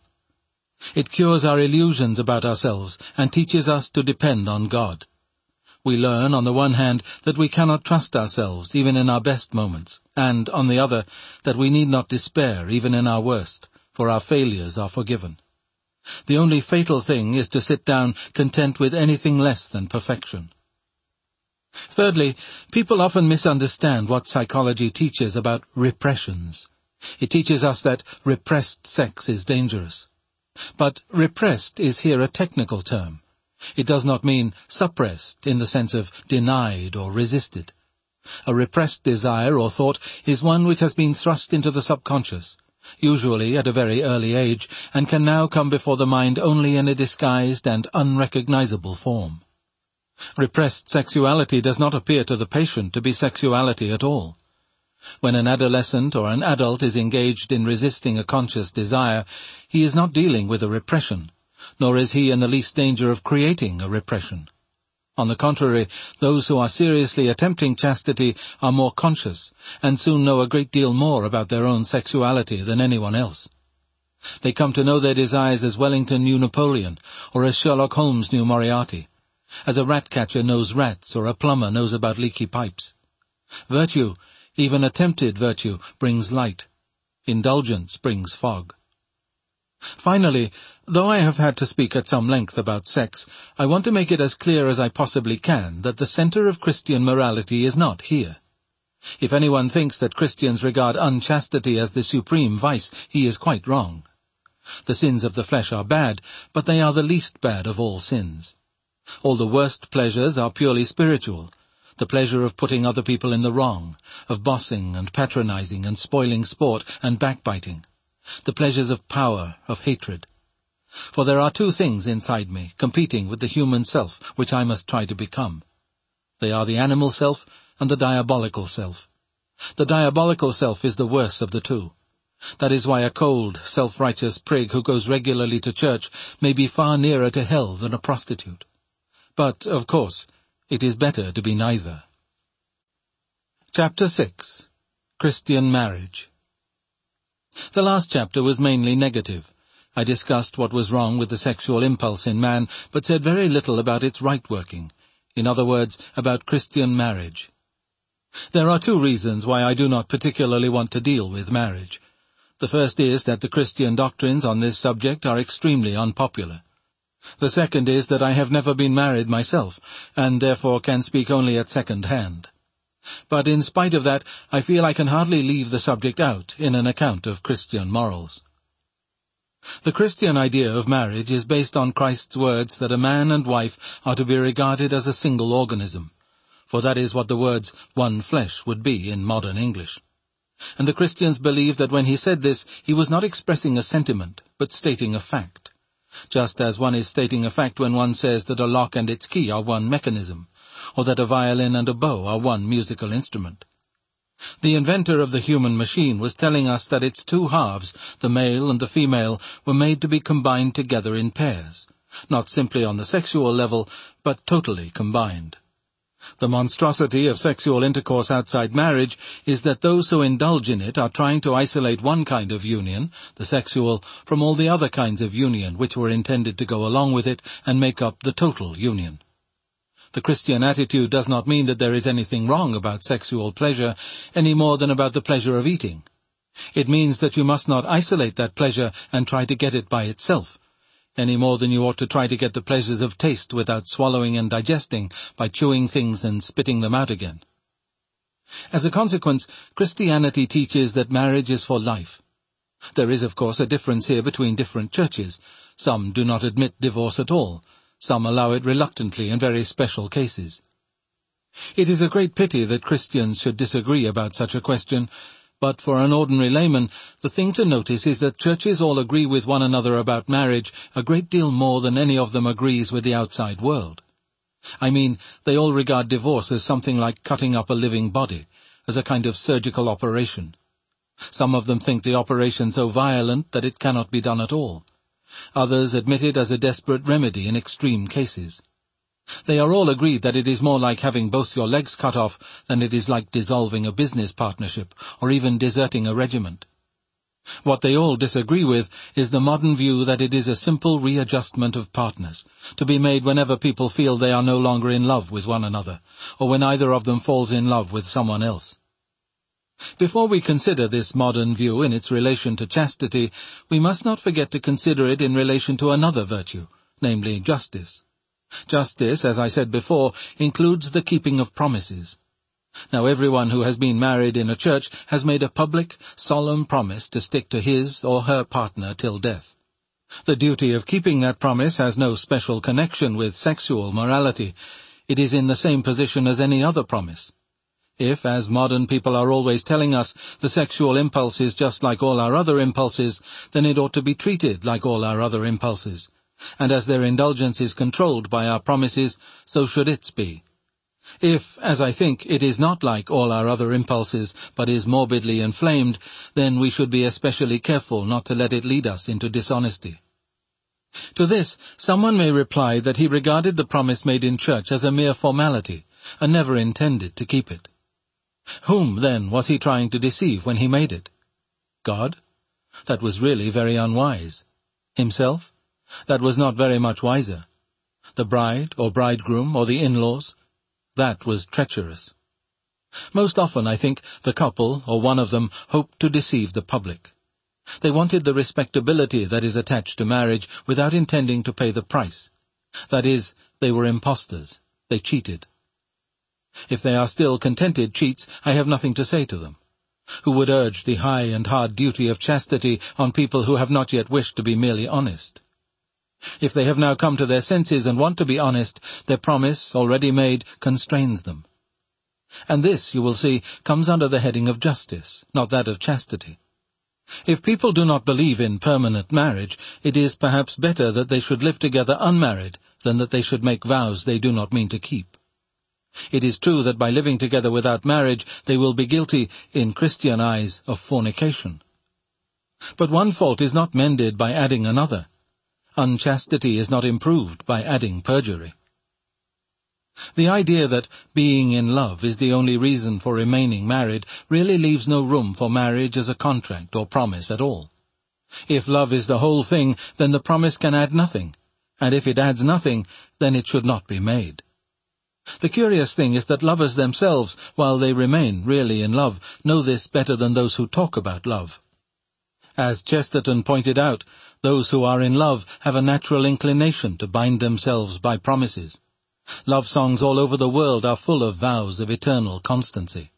It cures our illusions about ourselves and teaches us to depend on God. We learn, on the one hand, that we cannot trust ourselves even in our best moments, and, on the other, that we need not despair even in our worst, for our failures are forgiven. The only fatal thing is to sit down content with anything less than perfection. Thirdly, people often misunderstand what psychology teaches about repressions. It teaches us that repressed sex is dangerous. But repressed is here a technical term. It does not mean suppressed in the sense of denied or resisted. A repressed desire or thought is one which has been thrust into the subconscious, usually at a very early age, and can now come before the mind only in a disguised and unrecognizable form. Repressed sexuality does not appear to the patient to be sexuality at all. When an adolescent or an adult is engaged in resisting a conscious desire, he is not dealing with a repression, nor is he in the least danger of creating a repression. On the contrary, those who are seriously attempting chastity are more conscious, and soon know a great deal more about their own sexuality than anyone else. They come to know their desires as Wellington knew Napoleon, or as Sherlock Holmes knew Moriarty, as a rat-catcher knows rats, or a plumber knows about leaky pipes. Virtue, even attempted virtue, brings light. Indulgence brings fog. Finally, though I have had to speak at some length about sex, I want to make it as clear as I possibly can that the center of Christian morality is not here. If anyone thinks that Christians regard unchastity as the supreme vice, he is quite wrong. The sins of the flesh are bad, but they are the least bad of all sins. All the worst pleasures are purely spiritual, the pleasure of putting other people in the wrong, of bossing and patronizing and spoiling sport and backbiting, the pleasures of power, of hatred. For there are two things inside me, competing with the human self, which I must try to become. They are the animal self and the diabolical self. The diabolical self is the worse of the two. That is why a cold, self-righteous prig who goes regularly to church may be far nearer to hell than a prostitute. But, of course, it is better to be neither. Chapter six. Christian Marriage. The last chapter was mainly negative. I discussed what was wrong with the sexual impulse in man, but said very little about its right working. In other words, about Christian marriage. There are two reasons why I do not particularly want to deal with marriage. The first is that the Christian doctrines on this subject are extremely unpopular. The second is that I have never been married myself, and therefore can speak only at second hand. But in spite of that, I feel I can hardly leave the subject out in an account of Christian morals. The Christian idea of marriage is based on Christ's words that a man and wife are to be regarded as a single organism, for that is what the words one flesh would be in modern English. And the Christians believe that when he said this, he was not expressing a sentiment, but stating a fact. Just as one is stating a fact when one says that a lock and its key are one mechanism, or that a violin and a bow are one musical instrument. The inventor of the human machine was telling us that its two halves, the male and the female, were made to be combined together in pairs, not simply on the sexual level, but totally combined. The monstrosity of sexual intercourse outside marriage is that those who indulge in it are trying to isolate one kind of union, the sexual, from all the other kinds of union which were intended to go along with it and make up the total union. The Christian attitude does not mean that there is anything wrong about sexual pleasure any more than about the pleasure of eating. It means that you must not isolate that pleasure and try to get it by itself, any more than you ought to try to get the pleasures of taste without swallowing and digesting by chewing things and spitting them out again. As a consequence, Christianity teaches that marriage is for life. There is, of course, a difference here between different churches. Some do not admit divorce at all. Some allow it reluctantly in very special cases. It is a great pity that Christians should disagree about such a question, but for an ordinary layman, the thing to notice is that churches all agree with one another about marriage a great deal more than any of them agrees with the outside world. I mean, they all regard divorce as something like cutting up a living body, as a kind of surgical operation. Some of them think the operation so violent that it cannot be done at all. Others admit it as a desperate remedy in extreme cases. They are all agreed that it is more like having both your legs cut off than it is like dissolving a business partnership or even deserting a regiment. What they all disagree with is the modern view that it is a simple readjustment of partners, to be made whenever people feel they are no longer in love with one another, or when either of them falls in love with someone else. Before we consider this modern view in its relation to chastity, we must not forget to consider it in relation to another virtue, namely justice. Justice, as I said before, includes the keeping of promises. Now everyone who has been married in a church has made a public, solemn promise to stick to his or her partner till death. The duty of keeping that promise has no special connection with sexual morality. It is in the same position as any other promise. If, as modern people are always telling us, the sexual impulse is just like all our other impulses, then it ought to be treated like all our other impulses. And as their indulgence is controlled by our promises, so should its be. If, as I think, it is not like all our other impulses, but is morbidly inflamed, then we should be especially careful not to let it lead us into dishonesty. To this, someone may reply that he regarded the promise made in church as a mere formality, and never intended to keep it. Whom, then, was he trying to deceive when he made it? God? That was really very unwise. Himself? That was not very much wiser. The bride, or bridegroom, or the in-laws? That was treacherous. Most often, I think, the couple, or one of them, hoped to deceive the public. They wanted the respectability that is attached to marriage without intending to pay the price. That is, they were impostors. They cheated. If they are still contented cheats, I have nothing to say to them. who would urge the high and hard duty of chastity on people who have not yet wished to be merely honest. If they have now come to their senses and want to be honest, their promise, already made, constrains them. And this, you will see, comes under the heading of justice, not that of chastity. If people do not believe in permanent marriage, it is perhaps better that they should live together unmarried than that they should make vows they do not mean to keep. It is true that by living together without marriage, they will be guilty, in Christian eyes, of fornication. But one fault is not mended by adding another. Unchastity is not improved by adding perjury. The idea that being in love is the only reason for remaining married really leaves no room for marriage as a contract or promise at all. If love is the whole thing, then the promise can add nothing, and if it adds nothing, then it should not be made. The curious thing is that lovers themselves, while they remain really in love, know this better than those who talk about love. As Chesterton pointed out, those who are in love have a natural inclination to bind themselves by promises. Love songs all over the world are full of vows of eternal constancy.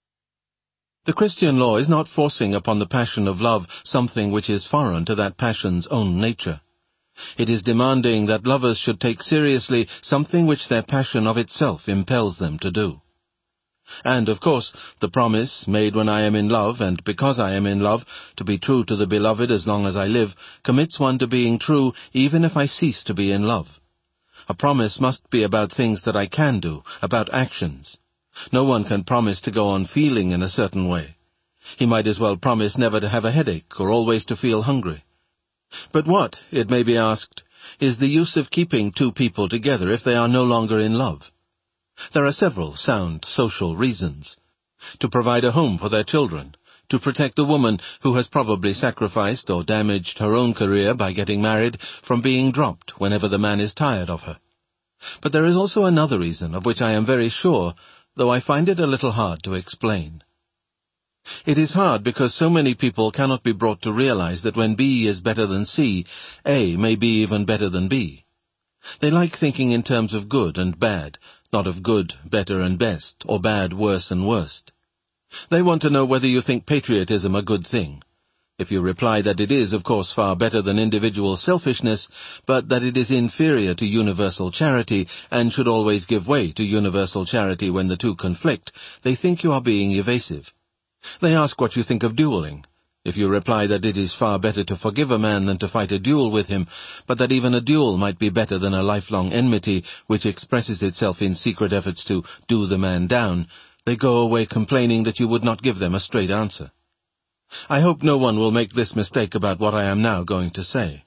The Christian law is not forcing upon the passion of love something which is foreign to that passion's own nature. It is demanding that lovers should take seriously something which their passion of itself impels them to do. And, of course, the promise, made when I am in love, and because I am in love, to be true to the beloved as long as I live, commits one to being true even if I cease to be in love. A promise must be about things that I can do, about actions. No one can promise to go on feeling in a certain way. He might as well promise never to have a headache or always to feel hungry. But what, it may be asked, is the use of keeping two people together if they are no longer in love? There are several sound social reasons. To provide a home for their children, to protect the woman who has probably sacrificed or damaged her own career by getting married from being dropped whenever the man is tired of her. But there is also another reason of which I am very sure, though I find it a little hard to explain. It is hard because so many people cannot be brought to realize that when B is better than C, A may be even better than B. They like thinking in terms of good and bad, not of good, better and best, or bad, worse and worst. They want to know whether you think patriotism a good thing. If you reply that it is, of course, far better than individual selfishness, but that it is inferior to universal charity, and should always give way to universal charity when the two conflict, they think you are being evasive. They ask what you think of dueling. If you reply that it is far better to forgive a man than to fight a duel with him, but that even a duel might be better than a lifelong enmity which expresses itself in secret efforts to do the man down, they go away complaining that you would not give them a straight answer. I hope no one will make this mistake about what I am now going to say.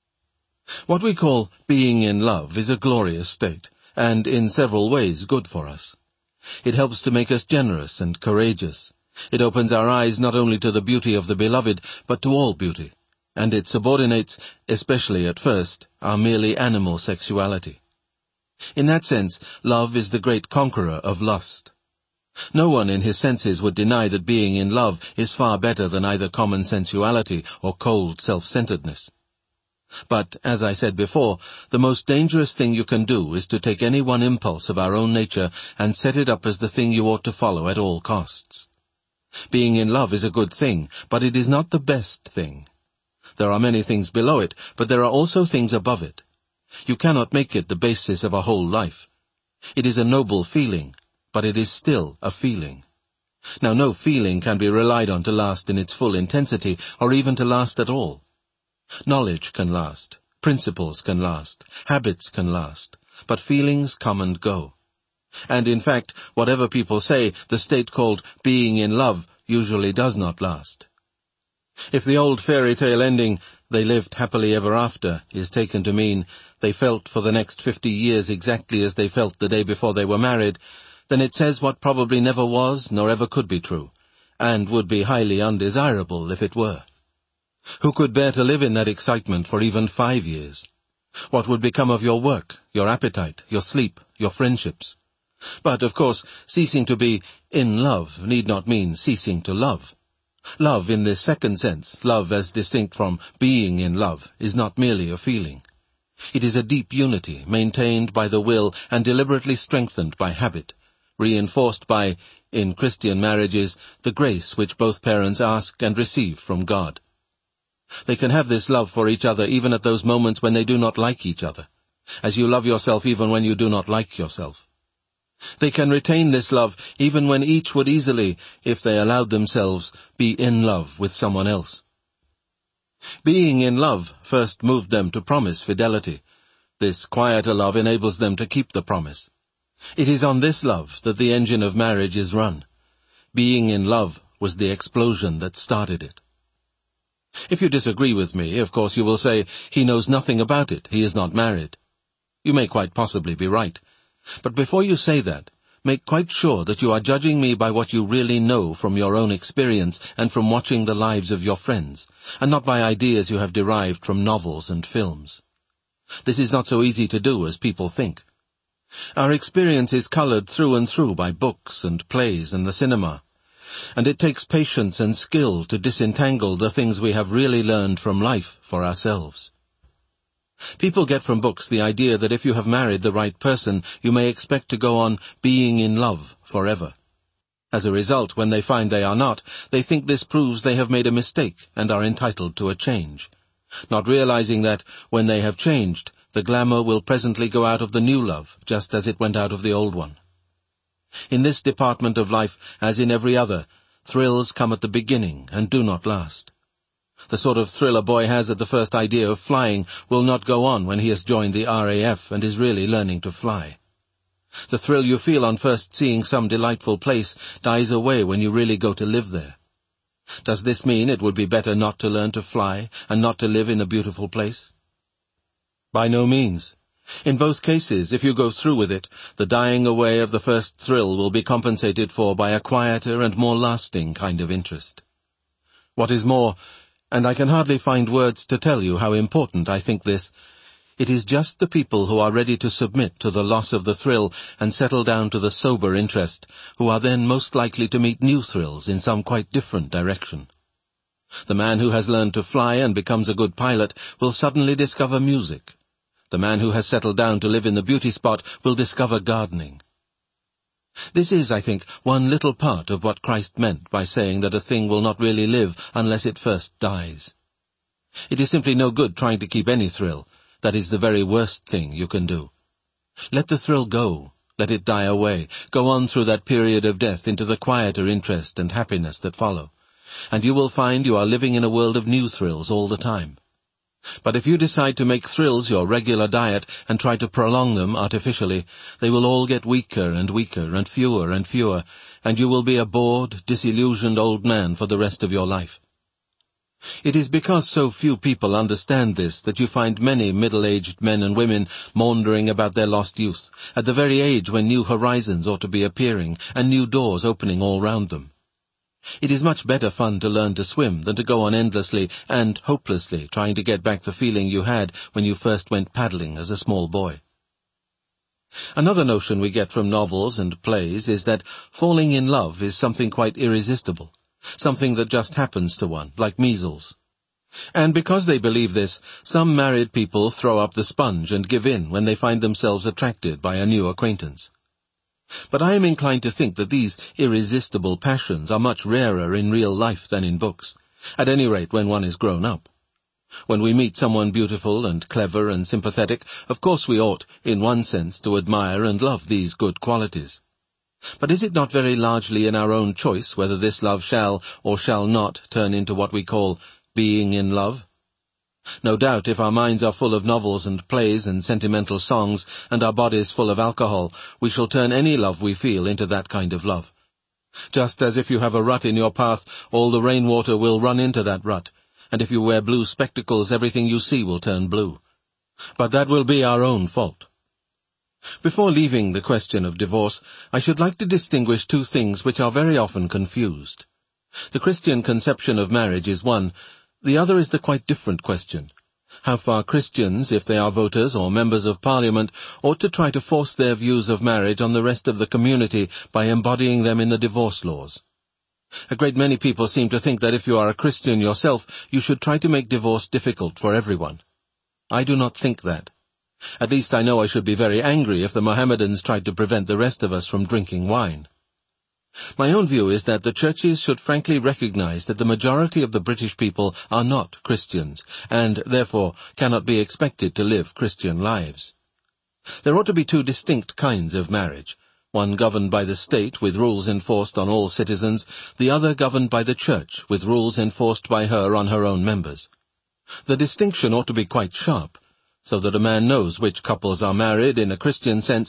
What we call being in love is a glorious state, and in several ways good for us. It helps to make us generous and courageous. It opens our eyes not only to the beauty of the beloved, but to all beauty, and it subordinates, especially at first, our merely animal sexuality. In that sense, love is the great conqueror of lust. No one in his senses would deny that being in love is far better than either common sensuality or cold self-centeredness. But, as I said before, the most dangerous thing you can do is to take any one impulse of our own nature and set it up as the thing you ought to follow at all costs. Being in love is a good thing, but it is not the best thing. There are many things below it, but there are also things above it. You cannot make it the basis of a whole life. It is a noble feeling, but it is still a feeling. Now, no feeling can be relied on to last in its full intensity, or even to last at all. Knowledge can last, principles can last, habits can last, but feelings come and go. And in fact, whatever people say, the state called being in love usually does not last. If the old fairy tale ending, they lived happily ever after, is taken to mean they felt for the next fifty years exactly as they felt the day before they were married, then it says what probably never was nor ever could be true, and would be highly undesirable if it were. Who could bear to live in that excitement for even five years? What would become of your work, your appetite, your sleep, your friendships? But, of course, ceasing to be in love need not mean ceasing to love. Love in this second sense, love as distinct from being in love, is not merely a feeling. It is a deep unity maintained by the will and deliberately strengthened by habit, reinforced by in Christian marriages, the grace which both parents ask and receive from God. They can have this love for each other even at those moments when they do not like each other, as you love yourself even when you do not like yourself. They can retain this love even when each would easily, if they allowed themselves, be in love with someone else. Being in love first moved them to promise fidelity. This quieter love enables them to keep the promise. It is on this love that the engine of marriage is run. Being in love was the explosion that started it. If you disagree with me, of course you will say, he knows nothing about it, he is not married. You may quite possibly be right. But before you say that, make quite sure that you are judging me by what you really know from your own experience and from watching the lives of your friends, and not by ideas you have derived from novels and films. This is not so easy to do as people think. Our experience is colored through and through by books and plays and the cinema, and it takes patience and skill to disentangle the things we have really learned from life for ourselves. People get from books the idea that if you have married the right person, you may expect to go on being in love forever. As a result, when they find they are not, they think this proves they have made a mistake and are entitled to a change, not realizing that, when they have changed, the glamour will presently go out of the new love, just as it went out of the old one. In this department of life, as in every other, thrills come at the beginning and do not last. The sort of thrill a boy has at the first idea of flying will not go on when he has joined the R A F and is really learning to fly. The thrill you feel on first seeing some delightful place dies away when you really go to live there. Does this mean it would be better not to learn to fly and not to live in a beautiful place? By no means. In both cases, if you go through with it, the dying away of the first thrill will be compensated for by a quieter and more lasting kind of interest. What is more, and I can hardly find words to tell you how important I think this, it is just the people who are ready to submit to the loss of the thrill and settle down to the sober interest, who are then most likely to meet new thrills in some quite different direction. The man who has learned to fly and becomes a good pilot will suddenly discover music. The man who has settled down to live in the beauty spot will discover gardening. This is, I think, one little part of what Christ meant by saying that a thing will not really live unless it first dies. It is simply no good trying to keep any thrill. That is the very worst thing you can do. Let the thrill go. Let it die away. Go on through that period of death into the quieter interest and happiness that follow. And you will find you are living in a world of new thrills all the time. But if you decide to make thrills your regular diet and try to prolong them artificially, they will all get weaker and weaker and fewer and fewer, and you will be a bored, disillusioned old man for the rest of your life. It is because so few people understand this that you find many middle-aged men and women maundering about their lost youth, at the very age when new horizons ought to be appearing and new doors opening all round them. It is much better fun to learn to swim than to go on endlessly and hopelessly trying to get back the feeling you had when you first went paddling as a small boy. Another notion we get from novels and plays is that falling in love is something quite irresistible, something that just happens to one, like measles. And because they believe this, some married people throw up the sponge and give in when they find themselves attracted by a new acquaintance. But I am inclined to think that these irresistible passions are much rarer in real life than in books, at any rate when one is grown up. When we meet someone beautiful and clever and sympathetic, of course we ought, in one sense, to admire and love these good qualities. But is it not very largely in our own choice whether this love shall or shall not turn into what we call being in love? No doubt, if our minds are full of novels and plays and sentimental songs, and our bodies full of alcohol, we shall turn any love we feel into that kind of love. Just as if you have a rut in your path, all the rainwater will run into that rut, and if you wear blue spectacles, everything you see will turn blue. But that will be our own fault. Before leaving the question of divorce, I should like to distinguish two things which are very often confused. The Christian conception of marriage is one. The other is the quite different question: how far Christians, if they are voters or members of Parliament, ought to try to force their views of marriage on the rest of the community by embodying them in the divorce laws. A great many people seem to think that if you are a Christian yourself, you should try to make divorce difficult for everyone. I do not think that. At least I know I should be very angry if the Mohammedans tried to prevent the rest of us from drinking wine. My own view is that the churches should frankly recognize that the majority of the British people are not Christians, and therefore cannot be expected to live Christian lives. There ought to be two distinct kinds of marriage, one governed by the state with rules enforced on all citizens, the other governed by the church with rules enforced by her on her own members. The distinction ought to be quite sharp, so that a man knows which couples are married in a Christian sense